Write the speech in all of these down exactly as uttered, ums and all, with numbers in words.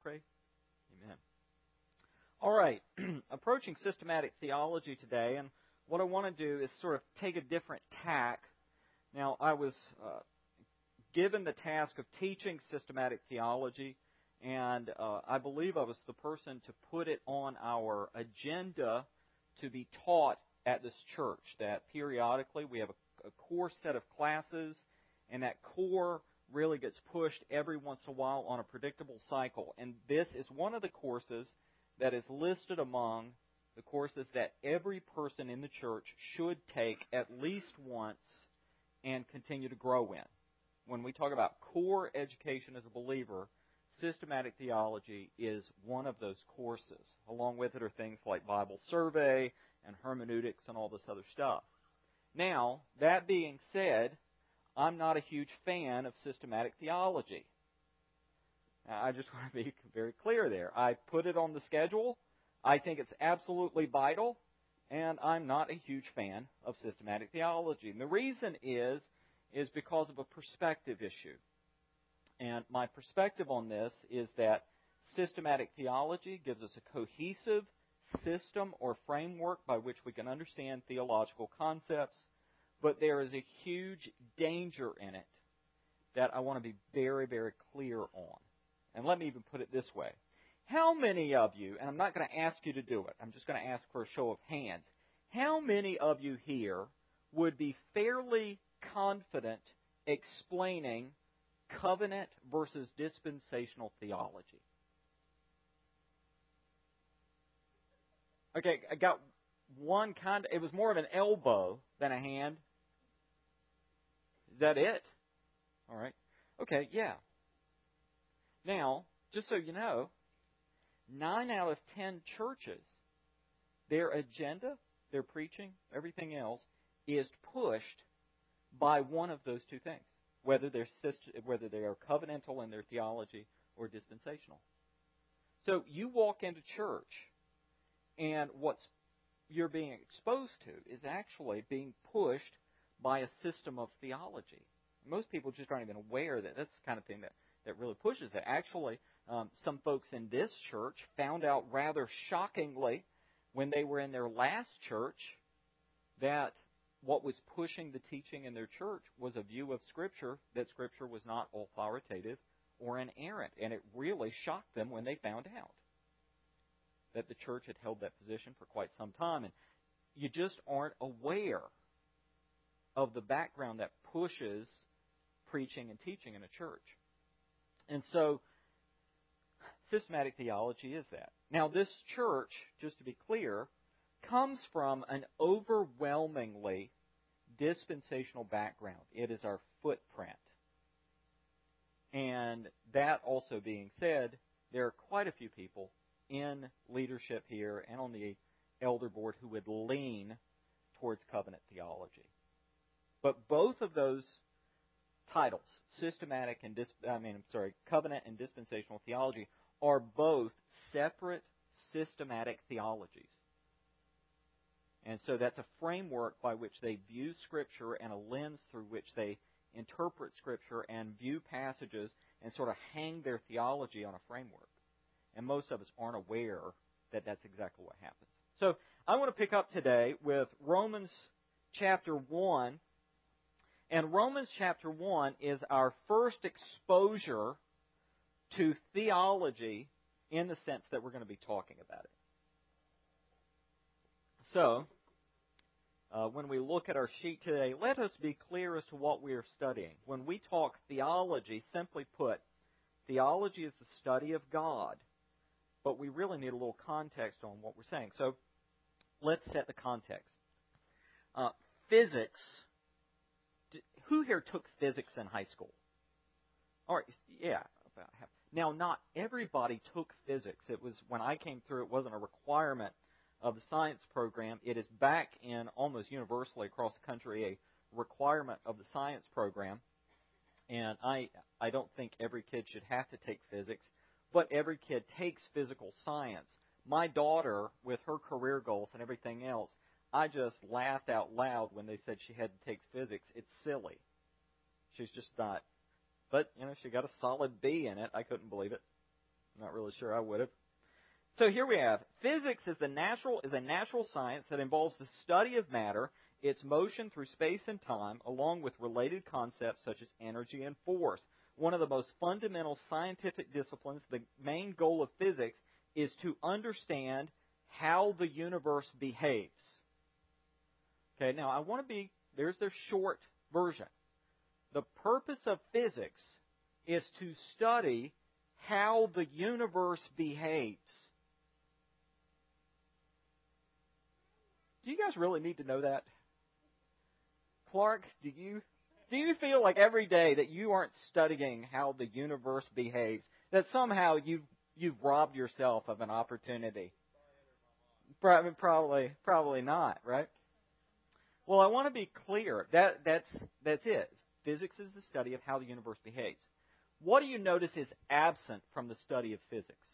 pray. Amen. All right, approaching systematic theology today, and what I want to do is sort of take a different tack. Now, I was uh, given the task of teaching systematic theology, and uh, I believe I was the person to put it on our agenda to be taught at this church, that periodically we have a, a core set of classes, and that core really gets pushed every once in a while on a predictable cycle. And this is one of the courses that is listed among the courses that every person in the church should take at least once and continue to grow in. When we talk about core education as a believer, systematic theology is one of those courses. Along with it are things like Bible survey and hermeneutics and all this other stuff. Now, that being said, I'm not a huge fan of systematic theology. I just want to be very clear there. I put it on the schedule. I think it's absolutely vital, and I'm not a huge fan of systematic theology. And the reason is, is because of a perspective issue. And my perspective on this is that systematic theology gives us a cohesive system or framework by which we can understand theological concepts, but there is a huge danger in it that I want to be very, very clear on. And let me even put it this way. How many of you, and I'm not going to ask you to do it, I'm just going to ask for a show of hands, how many of you here would be fairly confident explaining covenant versus dispensational theology? Okay, I got one kind of, it was more of an elbow than a hand. Is that it? All right. Okay, yeah. Now, just so you know, nine out of ten churches, their agenda, their preaching, everything else, is pushed by one of those two things, whether they're whether they are covenantal in their theology or dispensational. So you walk into church, and what you're being exposed to is actually being pushed by a system of theology. Most people just aren't even aware that that's the kind of thing that, that really pushes it. Actually, um, some folks in this church found out rather shockingly when they were in their last church that what was pushing the teaching in their church was a view of Scripture, that Scripture was not authoritative or inerrant. And it really shocked them when they found out that the church had held that position for quite some time. And you just aren't aware of the background that pushes preaching and teaching in a church. And so, systematic theology is that. Now, this church, just to be clear, comes from an overwhelmingly dispensational background. It is our footprint. And that also being said, there are quite a few people in leadership here and on the elder board who would lean towards covenant theology. But both of those titles, systematic and dis, I mean, I'm sorry, covenant and dispensational theology, are both separate systematic theologies. And so that's a framework by which they view Scripture and a lens through which they interpret Scripture and view passages and sort of hang their theology on a framework. And most of us aren't aware that that's exactly what happens. So I want to pick up today with Romans chapter one. And Romans chapter one is our first exposure to theology in the sense that we're going to be talking about it. So, uh, when we look at our sheet today, let us be clear as to what we are studying. When we talk theology, simply put, theology is the study of God. But we really need a little context on what we're saying. So, let's set the context. Uh, physics. Who here took physics in high school? All right, yeah, about half. Now, not everybody took physics. It was, when I came through, it wasn't a requirement of the science program. It is back in almost universally across the country a requirement of the science program. And I, I don't think every kid should have to take physics, but every kid takes physical science. My daughter, with her career goals and everything else, I just laughed out loud when they said she had to take physics. It's silly. She's just not. But, you know, she got a solid B in it. I couldn't believe it. I'm not really sure I would have. So here we have, physics is, the natural, is a natural science that involves the study of matter, its motion through space and time, along with related concepts such as energy and force. One of the most fundamental scientific disciplines, the main goal of physics is to understand how the universe behaves. Okay, now I want to be, there's their short version. The purpose of physics is to study how the universe behaves. Do you guys really need to know that? Clark, do you do you feel like every day that you aren't studying how the universe behaves, that somehow you you've robbed yourself of an opportunity? Probably probably not, right? Well, I want to be clear. That that's that's it. Physics is the study of how the universe behaves. What do you notice is absent from the study of physics?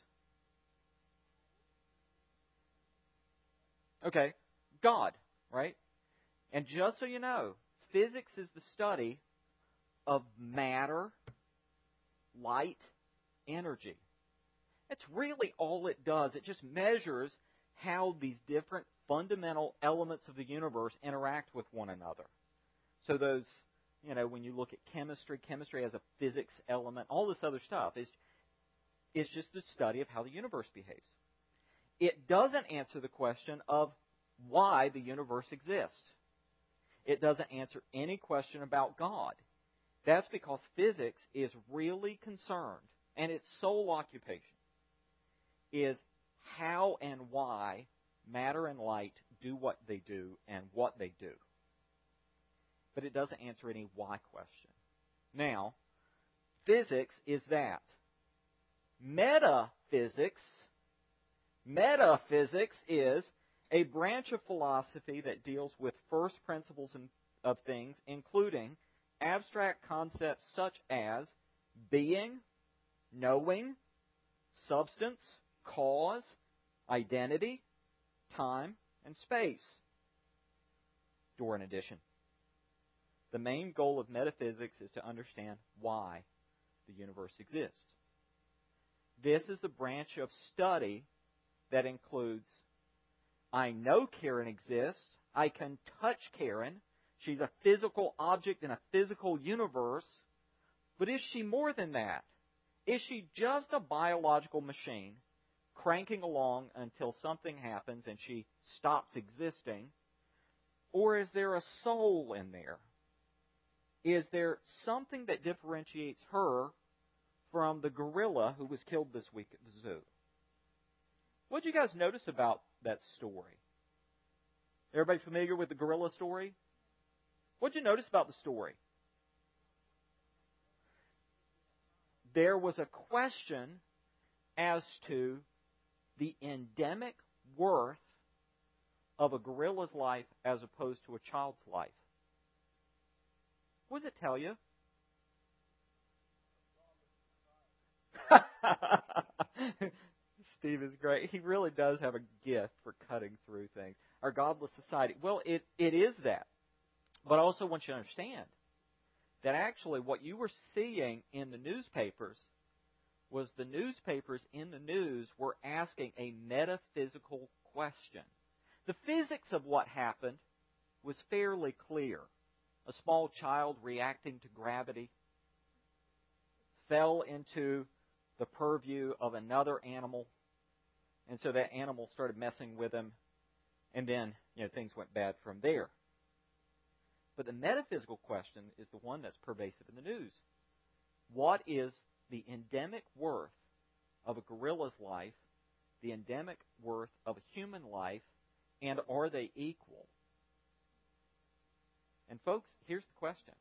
Okay, God, right? And just so you know, physics is the study of matter, light, energy. That's really all it does. It just measures how these different fundamental elements of the universe interact with one another. So those, you know, when you look at chemistry, chemistry has a physics element, all this other stuff is, is just the study of how the universe behaves. It doesn't answer the question of why the universe exists. It doesn't answer any question about God. That's because physics is really concerned, and its sole occupation is how and why matter and light do what they do and what they do. But it doesn't answer any why question. Now, physics is that. Metaphysics, metaphysics is a branch of philosophy that deals with first principles of things, including abstract concepts such as being, knowing, substance, cause, identity, time, and space. Door in addition. The main goal of metaphysics is to understand why the universe exists. This is a branch of study that includes, I know Karen exists. I can touch Karen. She's a physical object in a physical universe. But is she more than that? Is she just a biological machine cranking along until something happens and she stops existing? Or is there a soul in there? Is there something that differentiates her from the gorilla who was killed this week at the zoo? What did you guys notice about that story? Everybody familiar with the gorilla story? What did you notice about the story? There was a question as to the endemic worth of a gorilla's life as opposed to a child's life. What does it tell you? Steve is great. He really does have a gift for cutting through things. Our godless society. Well, it, it is that. But I also want you to understand that actually what you were seeing in the newspapers was the newspapers in the news were asking a metaphysical question. The physics of what happened was fairly clear. A small child reacting to gravity fell into the purview of another animal, and so that animal started messing with him, and then, you know, things went bad from there. But the metaphysical question is the one that's pervasive in the news. What is the endemic worth of a gorilla's life, the endemic worth of a human life, and are they equal? And folks, here's the question.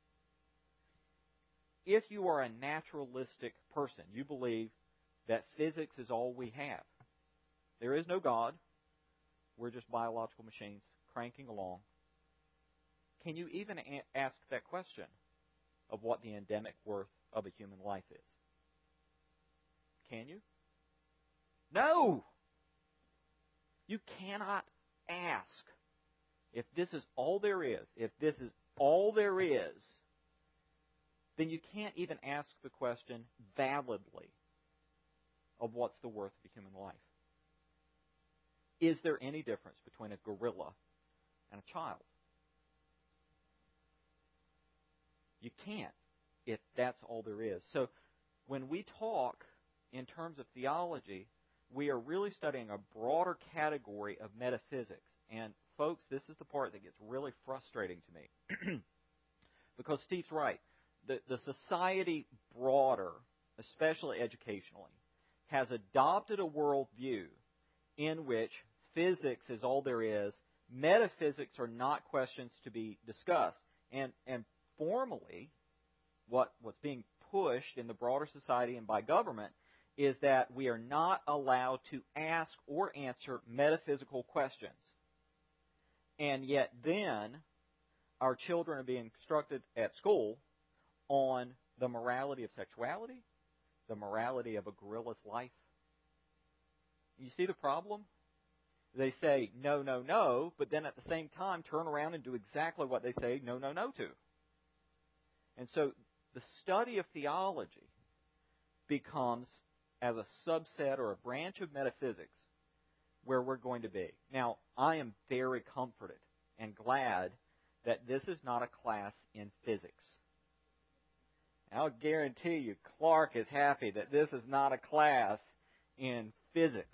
If you are a naturalistic person, you believe that physics is all we have. There is no God. We're just biological machines cranking along. Can you even a- ask that question of what the endemic worth of a human life is? Can you? No! You cannot ask. If this is all there is, if this is all there is, then you can't even ask the question validly. of what's the worth of a human life. Is there any difference between a gorilla and a child? You can't, if that's all there is. So when we talk in terms of theology, we are really studying a broader category of metaphysics. And folks, this is the part that gets really frustrating to me. Because Steve's right. The, the society broader, especially educationally, has adopted a worldview in which physics is all there is. Metaphysics are not questions to be discussed. And, and formally, what, what's being pushed in the broader society and by government is that we are not allowed to ask or answer metaphysical questions. And yet then, our children are being instructed at school on the morality of sexuality, the morality of a gorilla's life. You see the problem? They say no, no, no, but then at the same time turn around and do exactly what they say no, no, no to. And so the study of theology becomes as a subset or a branch of metaphysics where we're going to be. Now, I am very comforted and glad that this is not a class in physics. I'll guarantee you Clark is happy that this is not a class in physics.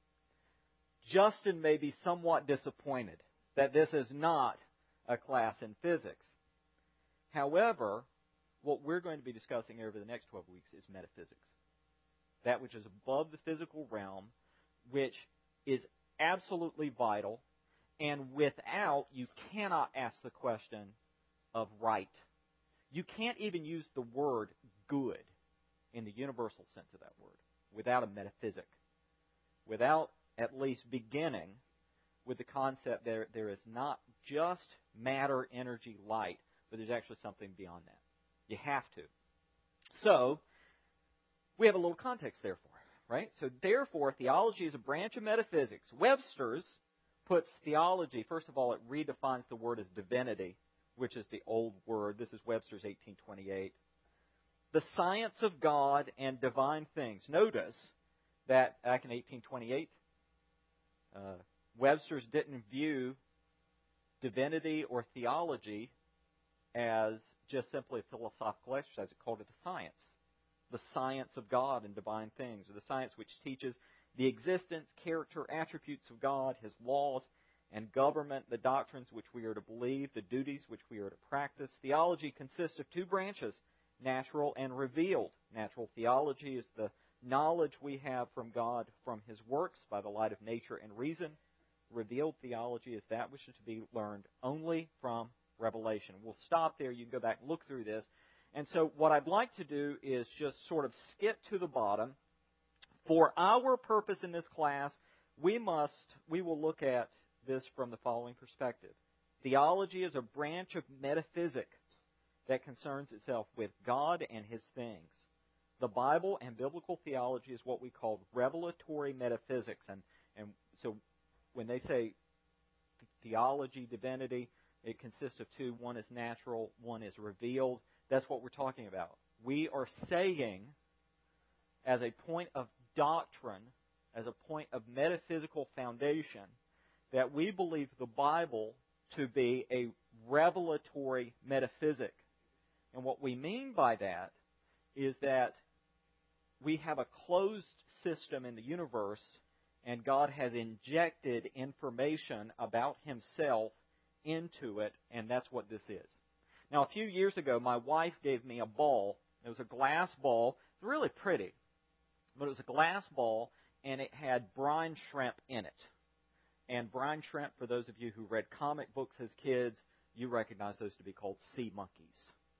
Justin may be somewhat disappointed that this is not a class in physics. However, what we're going to be discussing over the next twelve weeks is metaphysics. That which is above the physical realm, which is absolutely vital, and without, you cannot ask the question of right. You can't even use the word good in the universal sense of that word without a metaphysic, without at least beginning with the concept that there is not just matter, energy, light, but there's actually something beyond that. You have to. So, we have a little context, therefore, right? So, therefore, theology is a branch of metaphysics. Webster's puts theology, first of all, it redefines the word as divinity, which is the old word. This is Webster's eighteen twenty-eight. The science of God and divine things. Notice that back in eighteen twenty-eight, uh, Webster's didn't view divinity or theology as just simply a philosophical exercise. It called it a science. The science of God and divine things, or the science which teaches the existence, character, attributes of God, His laws and government, the doctrines which we are to believe, the duties which we are to practice. Theology consists of two branches, natural and revealed. Natural theology is the knowledge we have from God from His works by the light of nature and reason. Revealed theology is that which is to be learned only from revelation. We'll stop there. You can go back and look through this. And so what I'd like to do is just sort of skip to the bottom. For our purpose in this class, we must, we will look at this from the following perspective. Theology is a branch of metaphysics that concerns itself with God and His things. The Bible and biblical theology is what we call revelatory metaphysics. And, and so when they say theology, divinity, it consists of two. One is natural, one is revealed. That's what we're talking about. We are saying, as a point of doctrine, as a point of metaphysical foundation, that we believe the Bible to be a revelatory metaphysic. And what we mean by that is that we have a closed system in the universe, and God has injected information about Himself into it, and that's what this is. Now, a few years ago, my wife gave me a ball. It was a glass ball. It was really pretty, but it was a glass ball, and it had brine shrimp in it. And brine shrimp, for those of you who read comic books as kids, you recognize those to be called sea monkeys.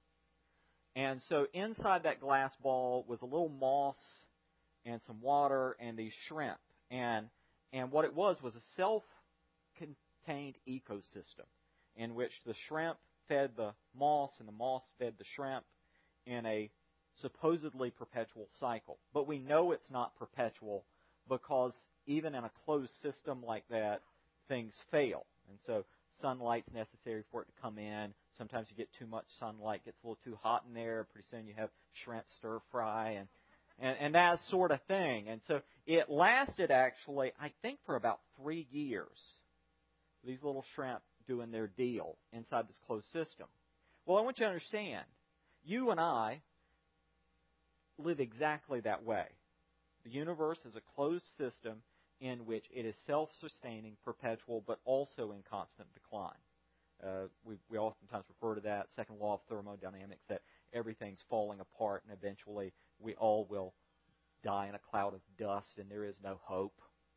And so inside that glass ball was a little moss and some water and these shrimp. And and what it was was a self-contained ecosystem in which the shrimp fed the moss and the moss fed the shrimp in a supposedly perpetual cycle. But we know it's not perpetual because even in a closed system like that, things fail. And so sunlight's necessary for it to come in. Sometimes you get too much sunlight, gets a little too hot in there. Pretty soon you have shrimp stir fry, and and, and that sort of thing. And so it lasted actually, I think, for about three years. These little shrimp doing their deal inside this closed system. Well, I want you to understand, you and I live exactly that way. The universe is a closed system in which it is self-sustaining, perpetual, but also in constant decline. Uh, we, we oftentimes refer to that second law of thermodynamics, that everything's falling apart and eventually we all will die in a cloud of dust and there is no hope.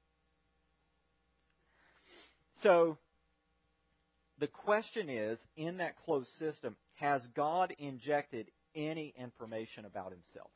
So the question is, in that closed system, has God injected any information about himself?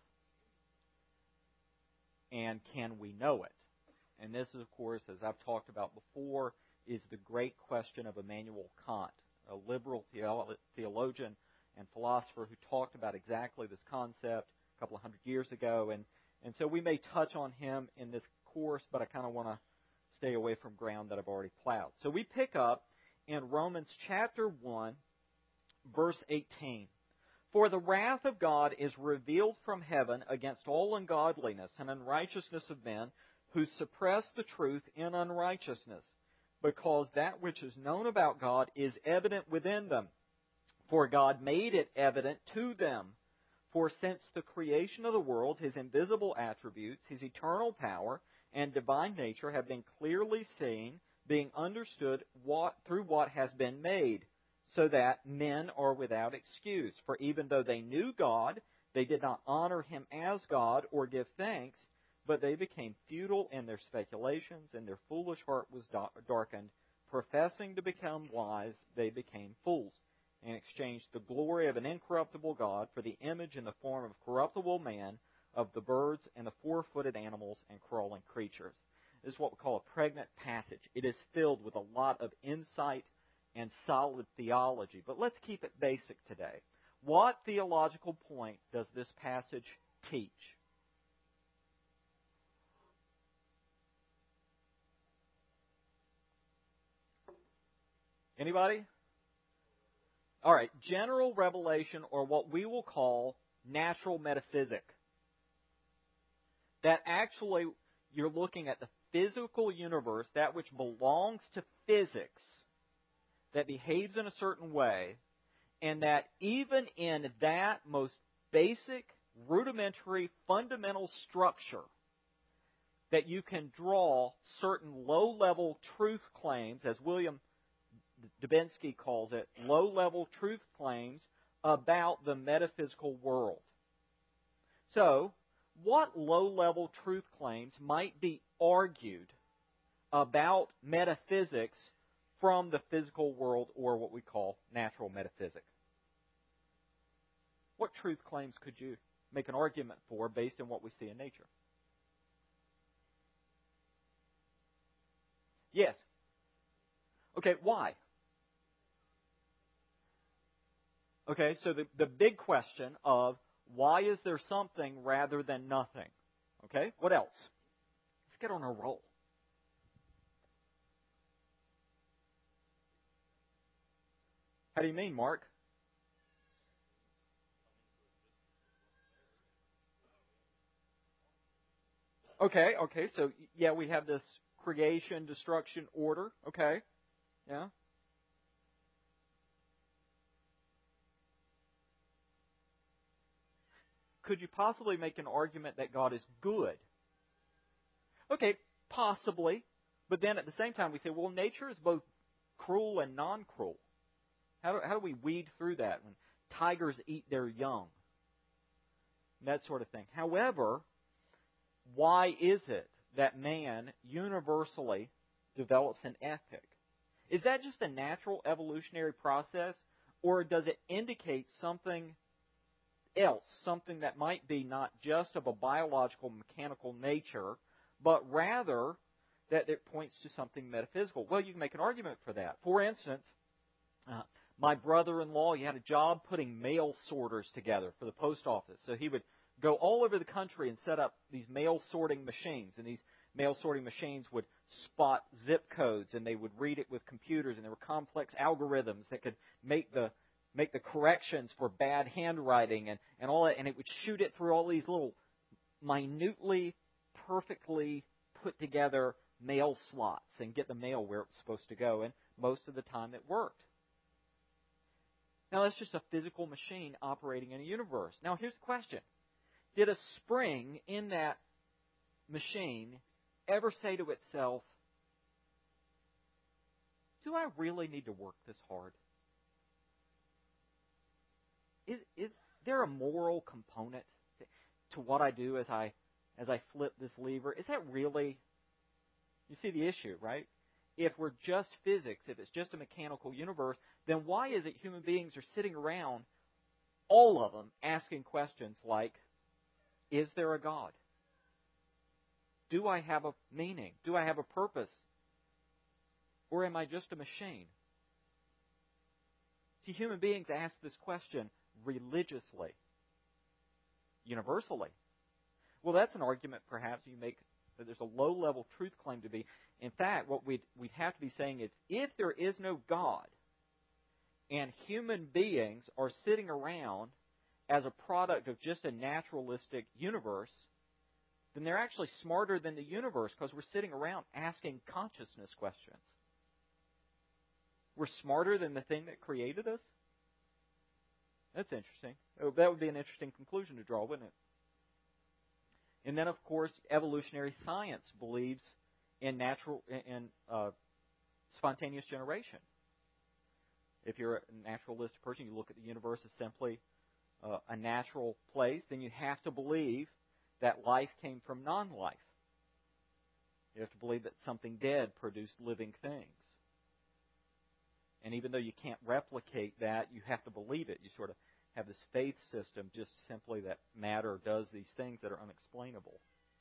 And can we know it? And this is, of course, as I've talked about before, is the great question of Immanuel Kant, a liberal theologian and philosopher who talked about exactly this concept a couple of hundred years ago. And, and so we may touch on him in this course, but I kind of want to stay away from ground that I've already plowed. So we pick up in Romans chapter one, verse eighteen. For the wrath of God is revealed from heaven against all ungodliness and unrighteousness of men who suppress the truth in unrighteousness, because that which is known about God is evident within them. For God made it evident to them. For since the creation of the world, His invisible attributes, His eternal power, and divine nature have been clearly seen, being understood what, through what has been made, so that men are without excuse. For even though they knew God, they did not honor Him as God or give thanks, but they became futile in their speculations, and their foolish heart was darkened. Professing to become wise, they became fools, and exchanged the glory of an incorruptible God for the image and the form of corruptible man, of the birds and the four-footed animals and crawling creatures. This is what we call a pregnant passage. It is filled with a lot of insight and solid theology. But let's keep it basic today. What theological point does this passage teach? Anybody? All right, general revelation, or what we will call natural metaphysic. That actually you're looking at the physical universe, that which belongs to physics, that behaves in a certain way, and that even in that most basic, rudimentary, fundamental structure, that you can draw certain low-level truth claims, as William Dubinsky calls it, low-level truth claims about the metaphysical world. So, what low-level truth claims might be argued about metaphysics from the physical world, or what we call natural metaphysics? What truth claims could you make an argument for based on what we see in nature? Yes. Okay, why? Okay, so the, the big question of why is there something rather than nothing? Okay, what else? Let's get on a roll. How do you mean, Mark? Okay, okay, so yeah, we have this creation, destruction, order. Okay, yeah. Could you possibly make an argument that God is good? Okay, possibly. But then at the same time we say, well, nature is both cruel and non-cruel. How do, how do we weed through that when tigers eat their young? That sort of thing. However, why is it that man universally develops an ethic? Is that just a natural evolutionary process, or does it indicate something else, something that might be not just of a biological, mechanical nature, but rather that it points to something metaphysical? Well, you can make an argument for that. For instance, uh, my brother-in-law, he had a job putting mail sorters together for the post office. So he would go all over the country and set up these mail sorting machines. And these mail sorting machines would spot zip codes, and they would read it with computers, and there were complex algorithms that could make the make the corrections for bad handwriting and, and all that, and it would shoot it through all these little minutely, perfectly put together mail slots and get the mail where it was supposed to go, and most of the time it worked. Now, that's just a physical machine operating in a universe. Now, here's the question. Did a spring in that machine ever say to itself, do I really need to work this hard? Is, is there a moral component to what I do as I as I flip this lever? Is that really... You see the issue, right? If we're just physics, if it's just a mechanical universe, then why is it human beings are sitting around, all of them, asking questions like, is there a God? Do I have a meaning? Do I have a purpose? Or am I just a machine? See, human beings ask this question religiously, universally. Well, that's an argument perhaps you make that there's a low-level truth claim to be. In fact, what we'd, we'd have to be saying is, if there is no God, and human beings are sitting around as a product of just a naturalistic universe, then they're actually smarter than the universe because we're sitting around asking consciousness questions. We're smarter than the thing that created us? That's interesting. That would be an interesting conclusion to draw, wouldn't it? And then, of course, evolutionary science believes in natural, in uh, spontaneous generation. If you're a naturalistic person, you look at the universe as simply uh, a natural place, then you have to believe that life came from non-life. You have to believe that something dead produced living things. And even though you can't replicate that, you have to believe it. You sort of have this faith system just simply that matter does these things that are unexplainable.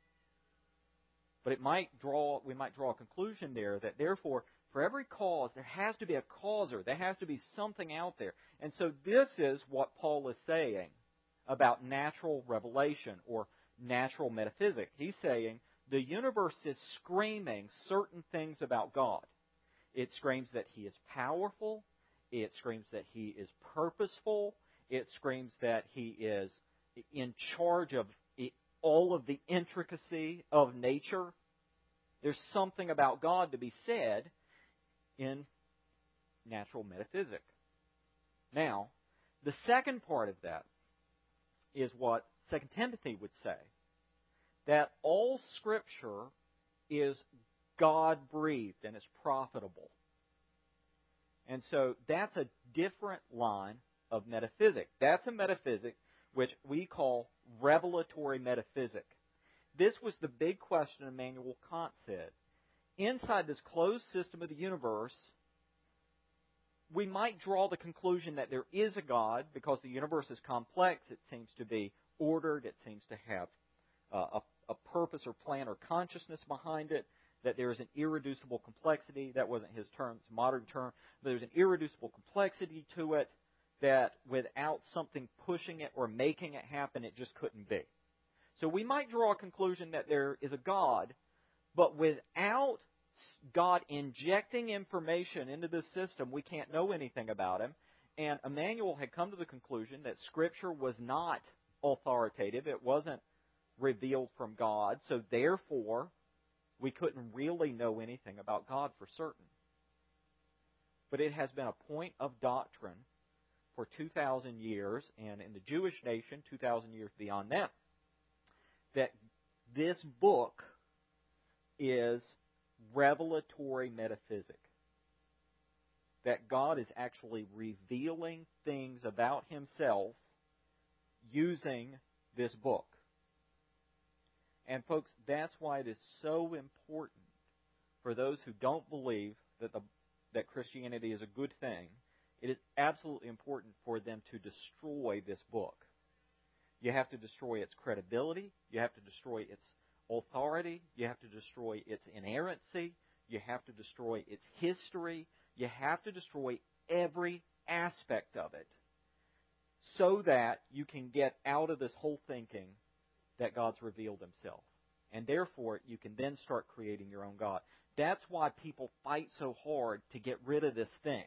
But it might draw, we might draw a conclusion there that therefore, for every cause, there has to be a causer. There has to be something out there. And so this is what Paul is saying about natural revelation or natural metaphysics. He's saying the universe is screaming certain things about God. It screams that He is powerful. It screams that He is purposeful. It screams that He is in charge of all of the intricacy of nature. There's something about God to be said in natural metaphysics. Now, the second part of that is what Second Timothy would say, that all Scripture is God-breathed and is profitable. And so that's a different line of metaphysics. That's a metaphysic which we call revelatory metaphysics. This was the big question Immanuel Kant said. Inside this closed system of the universe, we might draw the conclusion that there is a God because the universe is complex. It seems to be ordered. It seems to have uh, a, a purpose or plan or consciousness behind it, that there is an irreducible complexity. That wasn't his term. It's a modern term. But there's an irreducible complexity to it that without something pushing it or making it happen, it just couldn't be. So we might draw a conclusion that there is a God, but without God injecting information into this system, we can't know anything about Him. And Immanuel had come to the conclusion that Scripture was not authoritative. It wasn't revealed from God. So therefore, we couldn't really know anything about God for certain. But it has been a point of doctrine for two thousand years, and in the Jewish nation, two thousand years beyond that, that this book is revelatory metaphysics. That God is actually revealing things about Himself using this book. And folks, that's why it is so important for those who don't believe that the, that Christianity is a good thing. It is absolutely important for them to destroy this book. You have to destroy its credibility. You have to destroy its authority. You have to destroy its inerrancy. You have to destroy its history. You have to destroy every aspect of it so that you can get out of this whole thinking that God's revealed Himself. And therefore, you can then start creating your own God. That's why people fight so hard to get rid of this thing.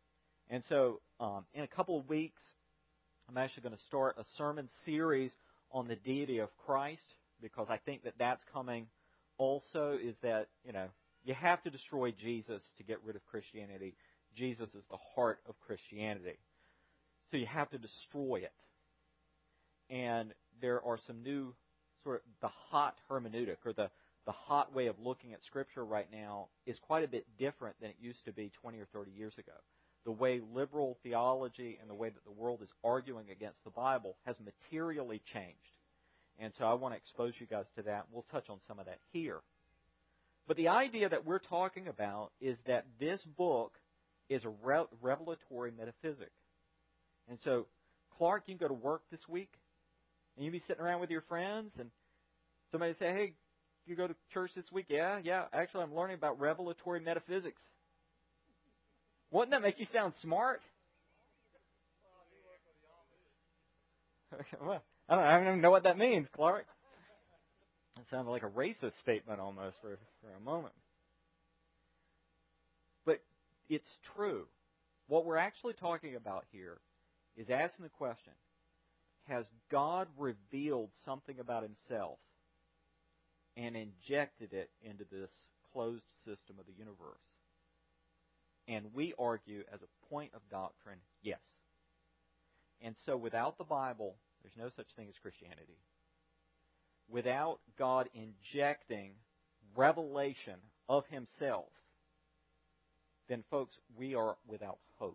And so, um, in a couple of weeks, I'm actually going to start a sermon series on the deity of Christ, because I think that that's coming also, is that, you know, you have to destroy Jesus to get rid of Christianity. Jesus is the heart of Christianity. So you have to destroy it. And there are some new, sort of, the hot hermeneutic, or the, the hot way of looking at Scripture right now is quite a bit different than it used to be twenty or thirty years ago. The way liberal theology and the way that the world is arguing against the Bible has materially changed. And so I want to expose you guys to that. We'll touch on some of that here. But the idea that we're talking about is that this book is a re- revelatory metaphysic. And so, Clark, you can go to work this week, and you be sitting around with your friends, and somebody say, hey, you go to church this week? Yeah, yeah, actually I'm learning about revelatory metaphysics. Wouldn't that make you sound smart? Well, I don't, I don't even know what that means, Clark. That sounded like a racist statement almost for, for a moment. But it's true. What we're actually talking about here is asking the question, has God revealed something about Himself and injected it into this closed system of the universe? And we argue as a point of doctrine, yes. And so without the Bible, there's no such thing as Christianity. Without God injecting revelation of Himself, then, folks, we are without hope.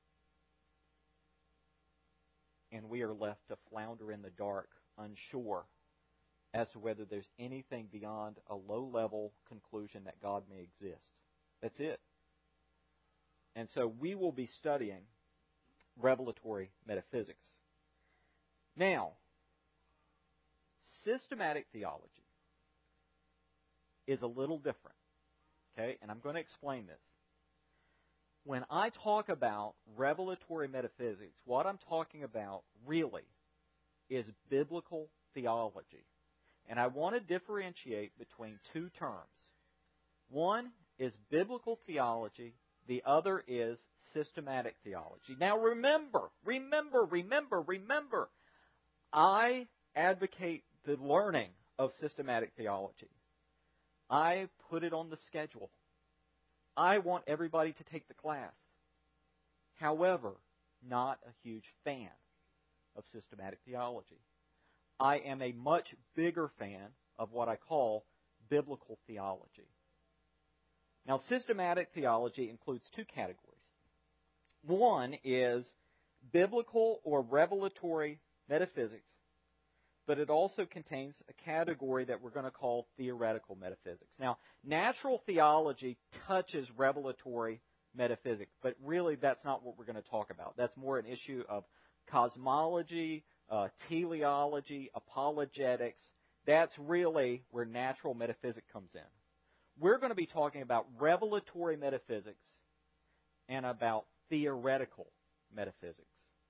And we are left to flounder in the dark, unsure as to whether there's anything beyond a low-level conclusion that God may exist. That's it. And so we will be studying revelatory metaphysics. Now, systematic theology is a little different. Okay? And I'm going to explain this. When I talk about revelatory metaphysics, what I'm talking about really is biblical theology. And I want to differentiate between two terms. One is biblical theology. The other is systematic theology. Now remember, remember, remember, remember, I advocate the learning of systematic theology. I put it on the schedule. I want everybody to take the class. However, not a huge fan of systematic theology. I am a much bigger fan of what I call biblical theology. Now, systematic theology includes two categories. One is biblical or revelatory metaphysics, but it also contains a category that we're going to call theoretical metaphysics. Now, natural theology touches revelatory metaphysics, but really that's not what we're going to talk about. That's more an issue of cosmology, uh, teleology, apologetics. That's really where natural metaphysics comes in. We're going to be talking about revelatory metaphysics and about theoretical metaphysics.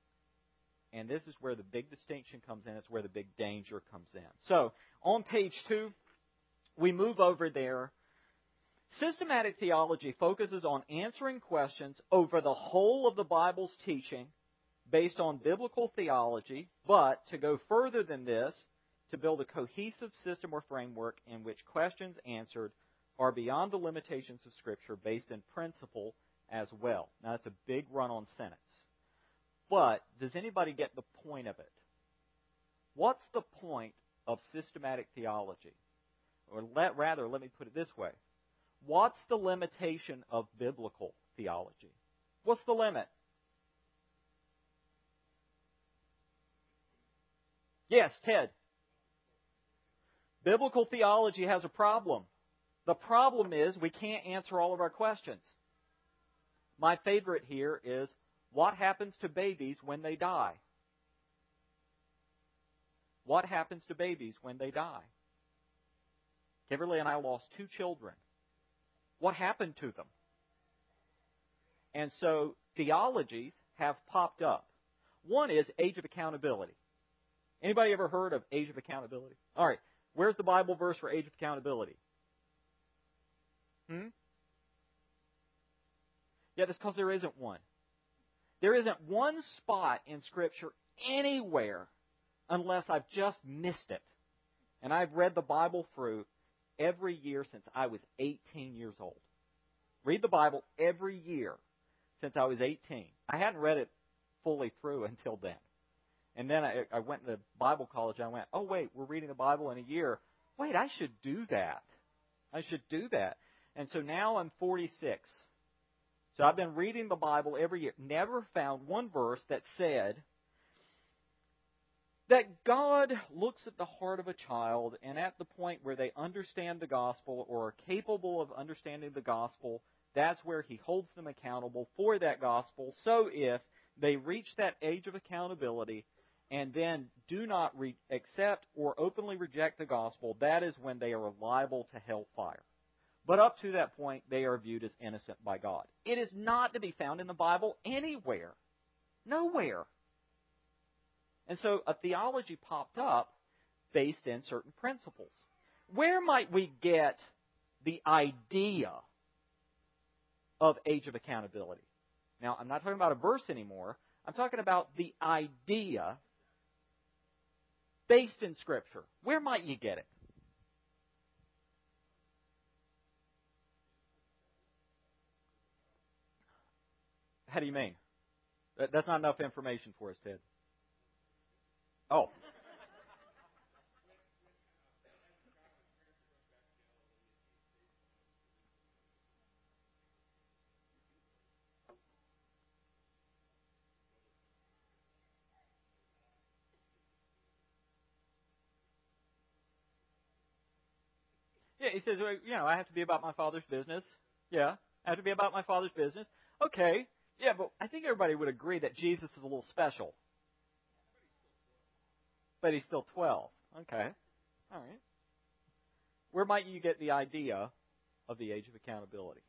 And this is where the big distinction comes in. It's where the big danger comes in. So, on page two, we move over there. Systematic theology focuses on answering questions over the whole of the Bible's teaching based on biblical theology, but to go further than this, to build a cohesive system or framework in which questions answered are beyond the limitations of Scripture based in principle as well. Now, that's a big run-on sentence. But does anybody get the point of it? What's the point of systematic theology? Or let, rather, let me put it this way. What's the limitation of biblical theology? What's the limit? Yes, Ted. Biblical theology has a problem. The problem is we can't answer all of our questions. My favorite here is, what happens to babies when they die? What happens to babies when they die? Kimberly and I lost two children. What happened to them? And so theologies have popped up. One is age of accountability. Anybody ever heard of age of accountability? All right, where's the Bible verse for age of accountability? Hmm? Yeah, that's because there isn't one. There isn't one spot in Scripture anywhere unless I've just missed it. And I've read the Bible through every year since I was eighteen years old. Read the Bible every year since I was eighteen. I hadn't read it fully through until then. And then I, I went to Bible college and I went, oh, wait, we're reading the Bible in a year. Wait, I should do that. I should do that. And so now I'm forty-six. So I've been reading the Bible every year. Never found one verse that said that God looks at the heart of a child, and at the point where they understand the gospel or are capable of understanding the gospel, that's where He holds them accountable for that gospel. So if they reach that age of accountability and then do not re- accept or openly reject the gospel, that is when they are liable to hellfire. But up to that point, they are viewed as innocent by God. It is not to be found in the Bible anywhere. Nowhere. And so a theology popped up based in certain principles. Where might we get the idea of age of accountability? Now, I'm not talking about a verse anymore. I'm talking about the idea based in Scripture. Where might you get it? How do you mean? That's not enough information for us, Ted. Oh. Yeah, he says, well, you know, I have to be about my Father's business. Yeah, I have to be about my Father's business. Okay. Yeah, but I think everybody would agree that Jesus is a little special. But he's still twelve. Okay. All right. Where might you get the idea of the age of accountability?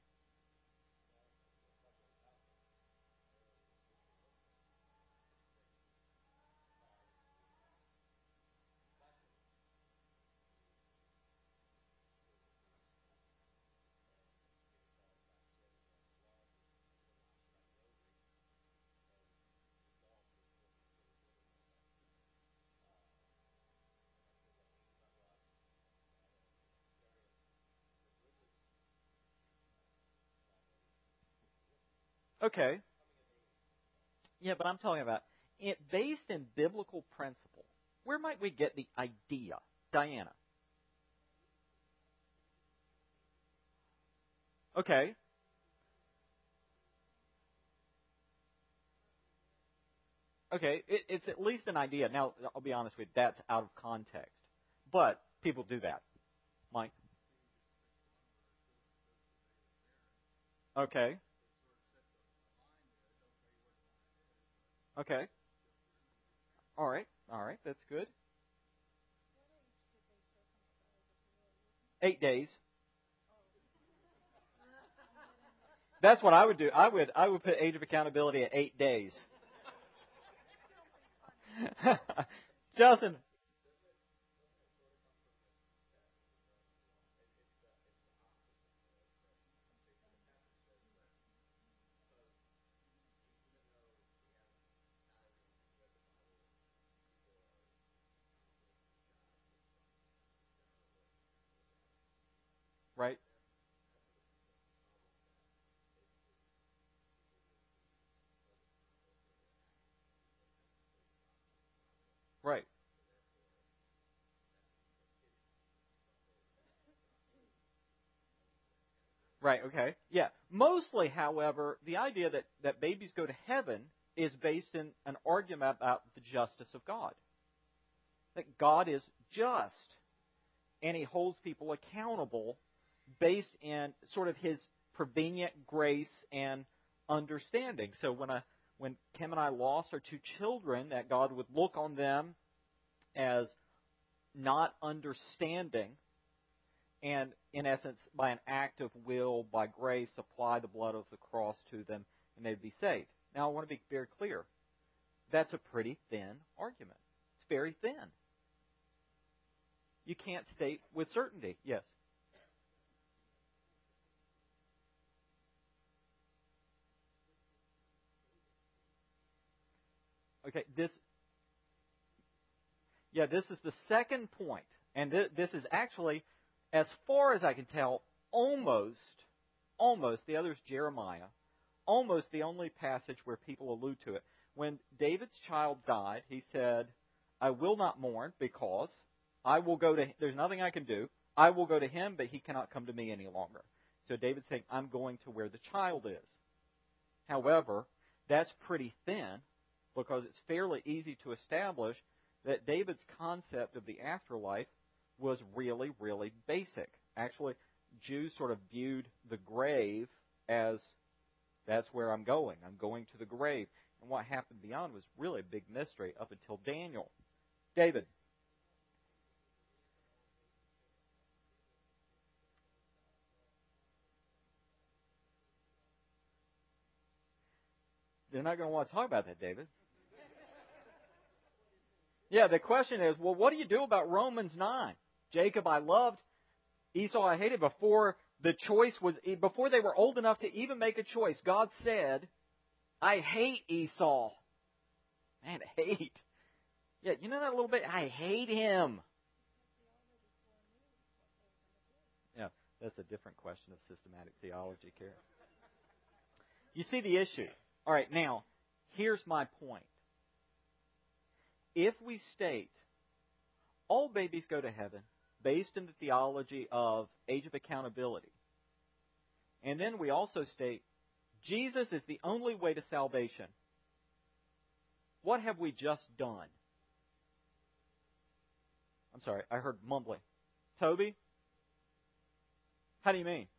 Okay. Yeah, but I'm talking about it based in biblical principle. Where might we get the idea? Diana. Okay. Okay, it, it's at least an idea. Now, I'll be honest with you, that's out of context. But people do that. Mike? Okay. Okay. All right. All right, that's good. Eight days. That's what I would do. I would I would put age of accountability at eight days. Justin. Right? Right. Right, okay. Yeah. Mostly, however, the idea that, that babies go to heaven is based in an argument about the justice of God. That God is just, and He holds people accountable based in sort of His prevenient grace and understanding. So when I, when Kim and I lost our two children, that God would look on them as not understanding, and in essence, by an act of will, by grace, apply the blood of the cross to them, and they'd be saved. Now, I want to be very clear. That's a pretty thin argument. It's very thin. You can't state with certainty. Yes. Okay, this Yeah, this is the second point. And th- this is actually, as far as I can tell, almost, almost, the other is Jeremiah, almost the only passage where people allude to it. When David's child died, he said, I will not mourn because I will go to, there's nothing I can do. I will go to him, but he cannot come to me any longer. So David's saying, I'm going to where the child is. However, that's pretty thin because it's fairly easy to establish that David's concept of the afterlife was really, really basic. Actually, Jews sort of viewed the grave as, that's where I'm going. I'm going to the grave. And what happened beyond was really a big mystery up until Daniel. David. They're not going to want to talk about that, David. Yeah, the question is, well, what do you do about Romans nine? Jacob I loved, Esau I hated. Before the choice was, before they were old enough to even make a choice, God said, I hate Esau. Man, hate. Yeah, you know that a little bit? I hate him. Yeah, that's a different question of systematic theology, Karen. You see the issue. All right, now, here's my point. If we state all babies go to heaven based in the theology of age of accountability, and then we also state Jesus is the only way to salvation, what have we just done? I'm sorry, I heard mumbling. Toby? How do you mean?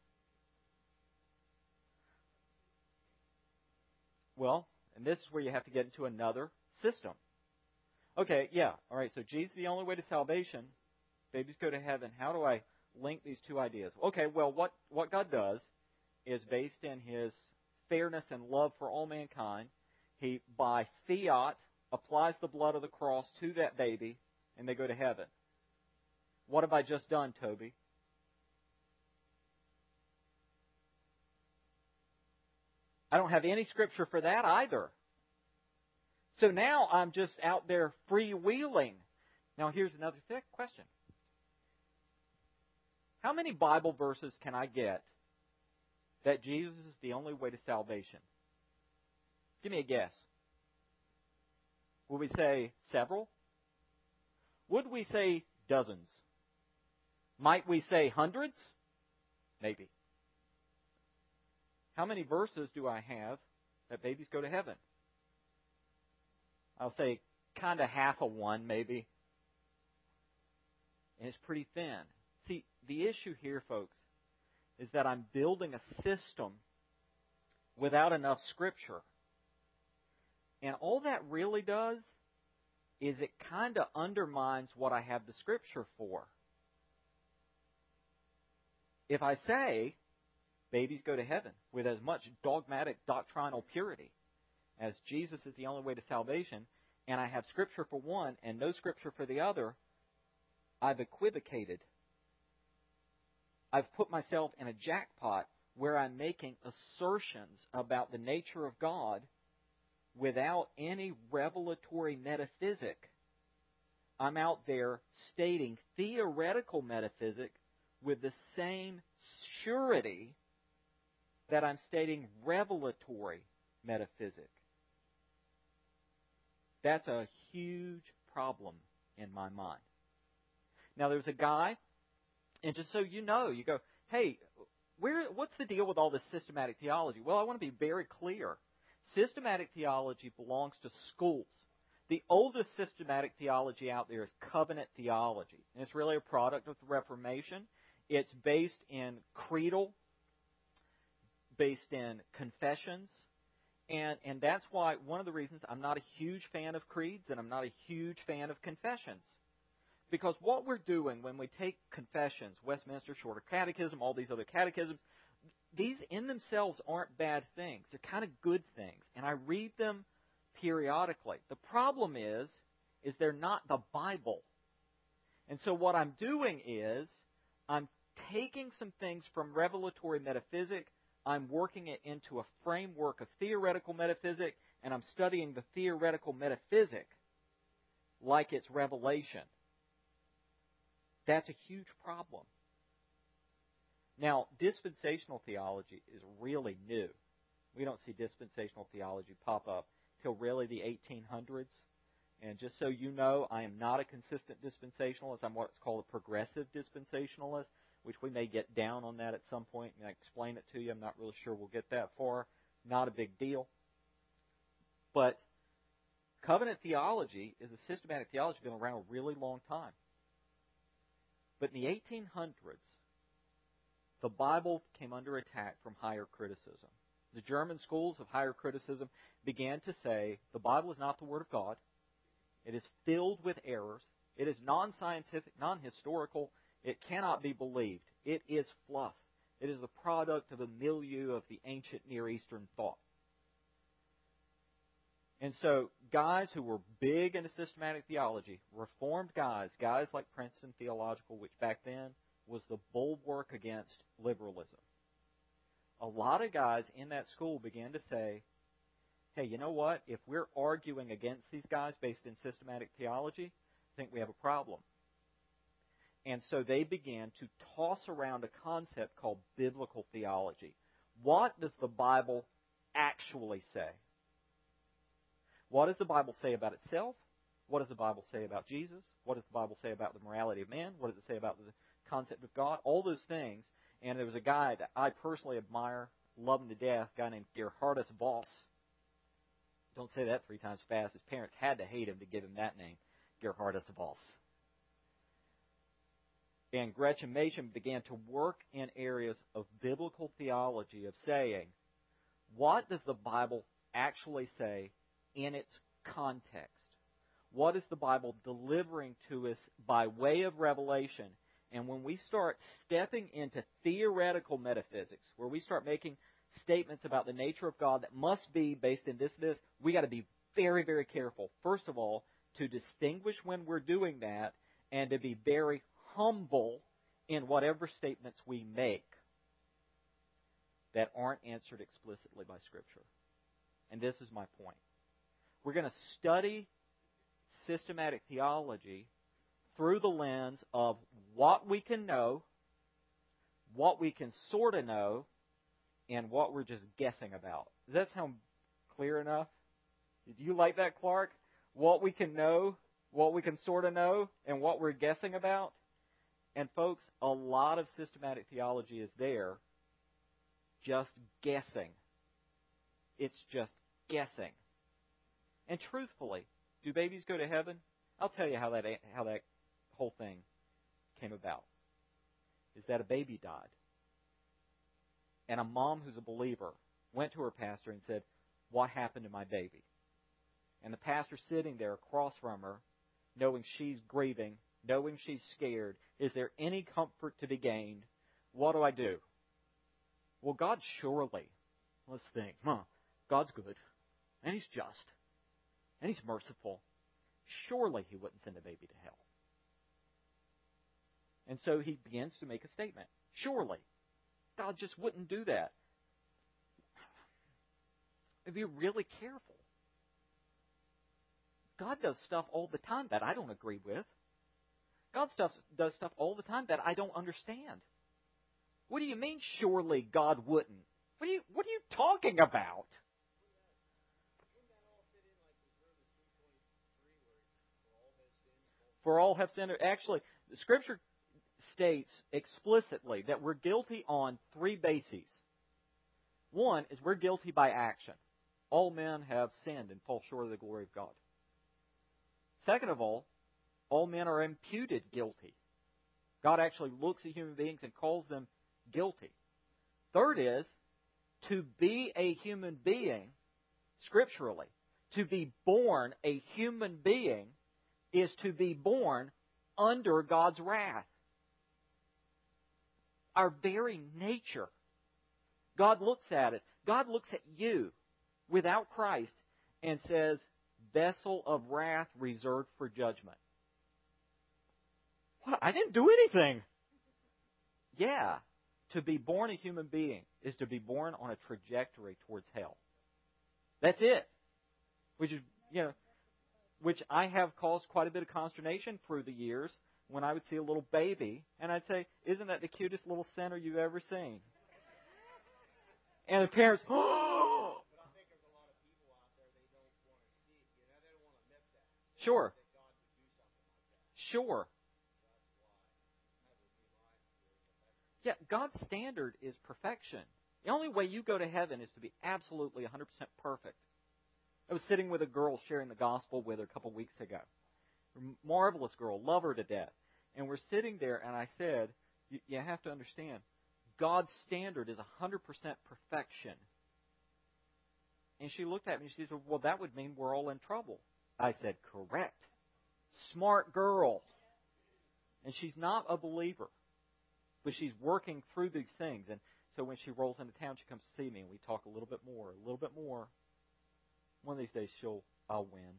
Well, and this is where you have to get into another system. Okay, yeah, all right, so Jesus is the only way to salvation. Babies go to heaven. How do I link these two ideas? Okay, well, what, what God does is based in His fairness and love for all mankind. He, by fiat, applies the blood of the cross to that baby, and they go to heaven. What have I just done, Toby? I don't have any scripture for that either. So now I'm just out there freewheeling. Now here's another th- question. How many Bible verses can I get that Jesus is the only way to salvation? Give me a guess. Would we say several? Would we say dozens? Might we say hundreds? Maybe. How many verses do I have that babies go to heaven? I'll say kind of half of one, maybe. And it's pretty thin. See, the issue here, folks, is that I'm building a system without enough Scripture. And all that really does is it kind of undermines what I have the Scripture for. If I say babies go to heaven with as much dogmatic doctrinal purity as Jesus is the only way to salvation, and I have Scripture for one and no Scripture for the other, I've equivocated. I've put myself in a jackpot where I'm making assertions about the nature of God without any revelatory metaphysic. I'm out there stating theoretical metaphysic with the same surety that I'm stating revelatory metaphysic. That's a huge problem in my mind. Now, there's a guy, and just so you know, you go, hey, where? what's the deal with all this systematic theology? Well, I want to be very clear. Systematic theology belongs to schools. The oldest systematic theology out there is covenant theology, and it's really a product of the Reformation. It's based in creedal, based in confessions, and, and that's why one of the reasons I'm not a huge fan of creeds and I'm not a huge fan of confessions. Because what we're doing when we take confessions, Westminster Shorter Catechism, all these other catechisms, these in themselves aren't bad things. They're kind of good things. And I read them periodically. The problem is, is they're not the Bible. And so what I'm doing is, I'm taking some things from revelatory metaphysic, I'm working it into a framework of theoretical metaphysic, and I'm studying the theoretical metaphysic. like it's revelation. That's a huge problem. Now, dispensational theology is really new. We don't see dispensational theology pop up till really the eighteen hundreds. And just so you know, I am not a consistent dispensationalist. I'm what's called a progressive dispensationalist, which we may get down on that at some point and I explain it to you. I'm not really sure we'll get that far. Not a big deal. But covenant theology is a systematic theology that's been around a really long time. But in the eighteen hundreds, the Bible came under attack from higher criticism. The German schools of higher criticism began to say the Bible is not the Word of God. It is filled with errors. It is non-scientific, non-historical. It cannot be believed. It is fluff. It is the product of a milieu of the ancient Near Eastern thought. And so guys who were big into systematic theology, Reformed guys, guys like Princeton Theological, which back then was the bulwark against liberalism. A lot of guys in that school began to say, hey, you know what? If we're arguing against these guys based in systematic theology, I think we have a problem. And so they began to toss around a concept called biblical theology. What does the Bible actually say? What does the Bible say about itself? What does the Bible say about Jesus? What does the Bible say about the morality of man? What does it say about the concept of God? All those things. And there was a guy that I personally admire, love him to death, a guy named Gerhardus Voss. Don't say that three times fast. His parents had to hate him to give him that name, Gerhardus Voss. And Gretchen Machen began to work in areas of biblical theology, of saying, what does the Bible actually say in its context? What is the Bible delivering to us by way of revelation? And when we start stepping into theoretical metaphysics, where we start making statements about the nature of God that must be based in this, this, we got to be very, very careful. First of all, to distinguish when we're doing that, and to be very humble in whatever statements we make that aren't answered explicitly by Scripture. And this is my point. We're going to study systematic theology through the lens of what we can know, what we can sort of know, and what we're just guessing about. Does that sound clear enough? Do you like that, Clark? What we can know, what we can sort of know, and what we're guessing about? And folks, a lot of systematic theology is there just guessing. It's just guessing. And truthfully, do babies go to heaven? I'll tell you how that how that whole thing came about. Is that a baby died. And a mom who's a believer went to her pastor and said, what happened to my baby? And the pastor sitting there across from her, knowing she's grieving, knowing she's scared, is there any comfort to be gained? What do I do? Well, God surely, let's think, huh, God's good, and He's just, and He's merciful. Surely He wouldn't send a baby to hell. And so he begins to make a statement. Surely. God just wouldn't do that. Be really careful. God does stuff all the time that I don't agree with. God stuff, does stuff all the time that I don't understand. What do you mean, surely God wouldn't? What are you, what are you talking about? For all have sinned. Actually, the Scripture states explicitly that we're guilty on three bases. One is we're guilty by action. All men have sinned and fall short of the glory of God. Second of all, all men are imputed guilty. God actually looks at human beings and calls them guilty. Third is, to be a human being, scripturally, to be born a human being is to be born under God's wrath. Our very nature. God looks at it. God looks at you without Christ and says, vessel of wrath reserved for judgment. What? I didn't do anything. Yeah. To be born a human being is to be born on a trajectory towards hell. That's it. Which is, you know, which I have caused quite a bit of consternation through the years when I would see a little baby, and I'd say, "Isn't that the cutest little sinner you've ever seen?" And the parents, "Oh!" Sure. Sure. Yeah, God's standard is perfection. The only way you go to heaven is to be absolutely one hundred percent perfect. I was sitting with a girl sharing the gospel with her a couple weeks ago. A marvelous girl, love her to death. And we're sitting there, and I said, you, you have to understand, God's standard is one hundred percent perfection. And she looked at me and she said, "Well, that would mean we're all in trouble." I said, "Correct. Smart girl." And she's not a believer, but she's working through these things. And so when she rolls into town, she comes to see me, and we talk a little bit more, a little bit more. One of these days, she'll, I'll win.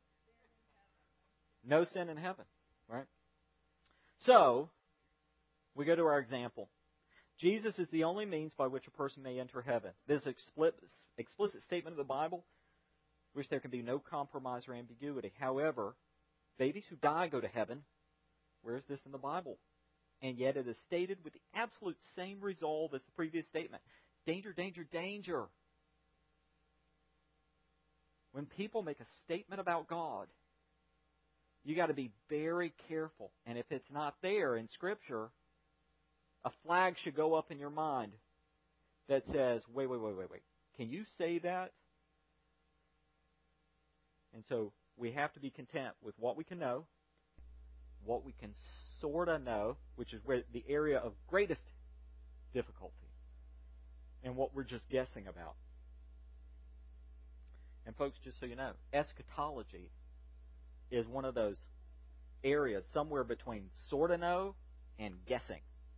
No sin in heaven, right? So, we go to our example. Jesus is the only means by which a person may enter heaven. This explicit, explicit statement of the Bible, which there can be no compromise or ambiguity. However, babies who die go to heaven. Where is this in the Bible? And yet it is stated with the absolute same resolve as the previous statement. Danger, danger, danger. When people make a statement about God, you got to be very careful. And if it's not there in Scripture, a flag should go up in your mind that says, wait, wait, wait, wait, wait. Can you say that? And so we have to be content with what we can know, what we can sort of know, which is where the area of greatest difficulty, and what we're just guessing about. And folks, just so you know, eschatology is one of those areas somewhere between sort of know and guessing.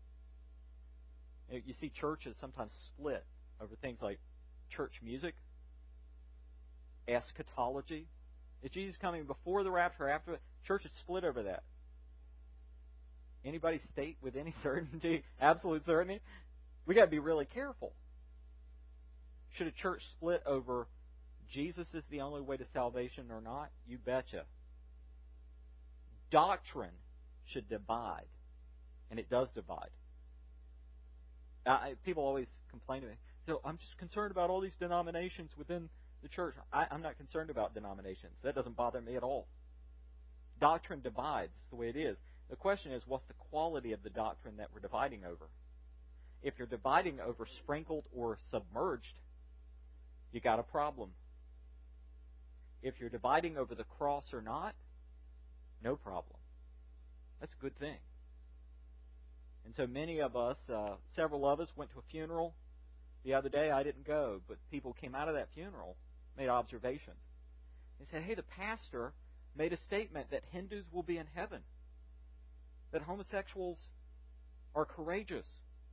You see churches sometimes split over things like church music, eschatology. Is Jesus coming before the rapture or after it? Churches split over that. Anybody state with any certainty, absolute certainty? We got to be really careful. Should a church split over Jesus is the only way to salvation or not? You betcha. Doctrine should divide, and it does divide. Uh, people always complain to me, so I'm just concerned about all these denominations within the church. I, I'm not concerned about denominations. That doesn't bother me at all. Doctrine divides the way it is. The question is, what's the quality of the doctrine that we're dividing over? If you're dividing over sprinkled or submerged, you got a problem. If you're dividing over the cross or not, no problem. That's a good thing. And so many of us, uh, several of us, went to a funeral the other day. I didn't go, but people came out of that funeral, made observations. They said, hey, the pastor made a statement that Hindus will be in heaven, that homosexuals are courageous.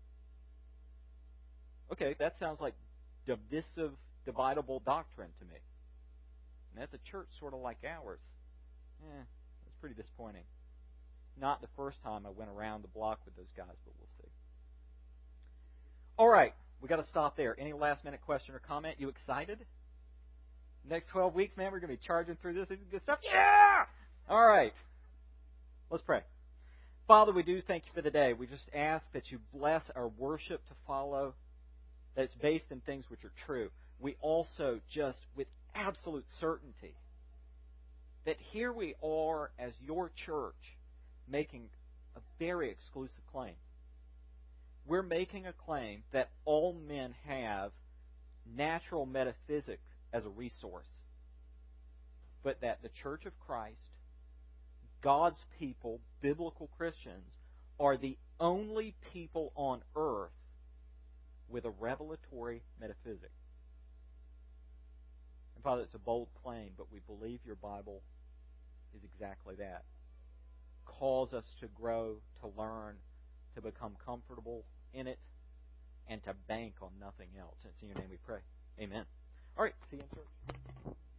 Okay, that sounds like divisive, dividable doctrine to me. And that's a church sort of like ours. Eh, it's pretty disappointing. Not the first time I went around the block with those guys, but we'll see. All right, we got to stop there. Any last minute question or comment? You excited? Next twelve weeks, man, we're going to be charging through this. This is good stuff. Yeah! All right. Let's pray. Father, we do thank you for the day. We just ask that you bless our worship to follow, that it's based in things which are true. We also just, with absolute certainty, that here we are as your church making a very exclusive claim. We're making a claim that all men have natural metaphysics as a resource, but that the Church of Christ, God's people, biblical Christians, are the only people on earth with a revelatory metaphysic. And Father, it's a bold claim, but we believe your Bible is exactly that. Cause us to grow, to learn, to become comfortable in it, and to bank on nothing else. It's in your name we pray. Amen. All right, see you in church.